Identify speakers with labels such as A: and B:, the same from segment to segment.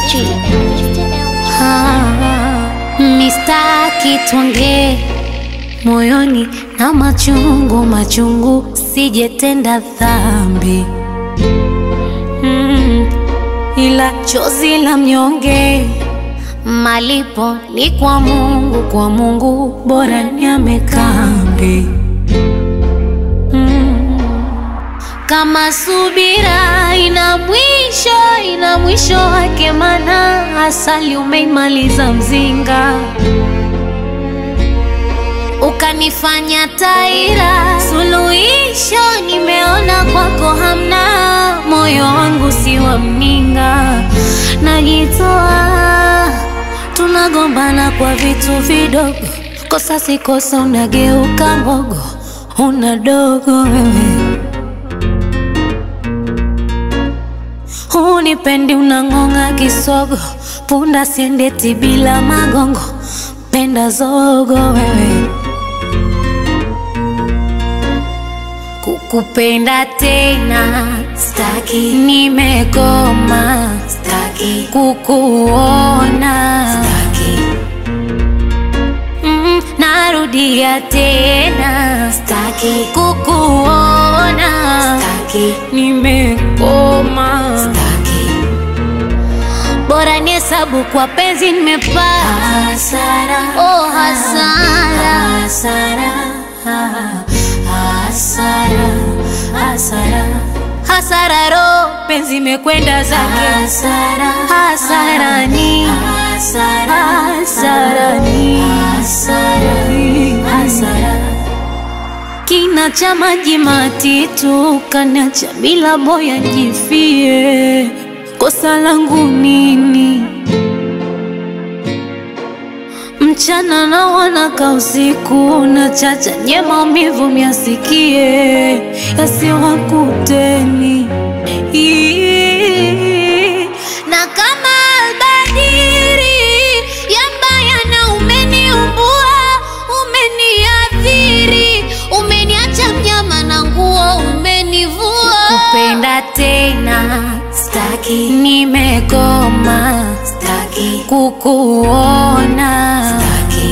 A: LG. Mistaki tuongee moyoni na machungu, sijetenda dhambi ila chozi la mnyonge malipo ni kwa Mungu, bora niame kambi. Kama subira ina mwisho wake, mana asali umeimaliza mzinga, ukanifanya taira. Suluhisho nimeona kwako hamna, moyo wangu si wa mninga. Najitoa, tunagombana kwa vitu vidogo, kosa si kosa, unageuka mbogo, una dogo wewe. Unipendi, unangonga kisogo, punda siendeti bila magongo, penda zogo wewe. Kukupenda tena staki, nimekoma staki, kukuona staki, narudia tena staki, kukuona staki, nimekoma staki. Bora nihesabu kwa penzi nimepata hasara, oh hasara, hasara, hasara, hasara, hasara, ro penzi mekwenda zake hasara, hasarani, hasarani, hasara. Kina cha maji matitu kanacha bila boya jifie, kosa langu nini? Mchana na wanaka usiku na chacha nye maumivu miasikie, yasiwakuteni. Na kama albadiri yambaya na umeniumbua, umeniathiri, umeniacha mnyama na nguo umenivua. Kupenda tena staki, nimekoma staki, kukuona staki,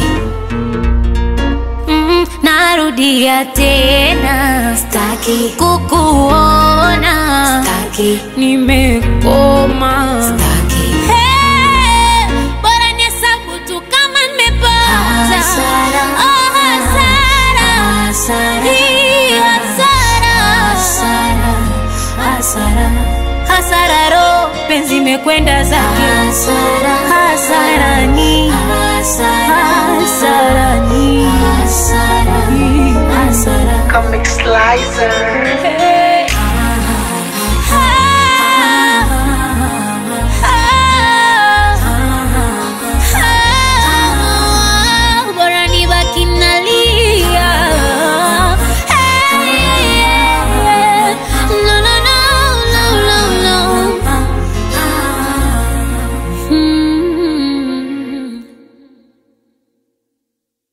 A: narudia tena staki, kukuona staki, nimekoma staki. Hey, bora nihesabu tu kama nimepata hasara, oh hasara, hasara, hasara, hasara, hasara, ro penzi mekwenda zake hasara, hasarani, hasarani, hasarani, hasara.
B: Comic Slicer.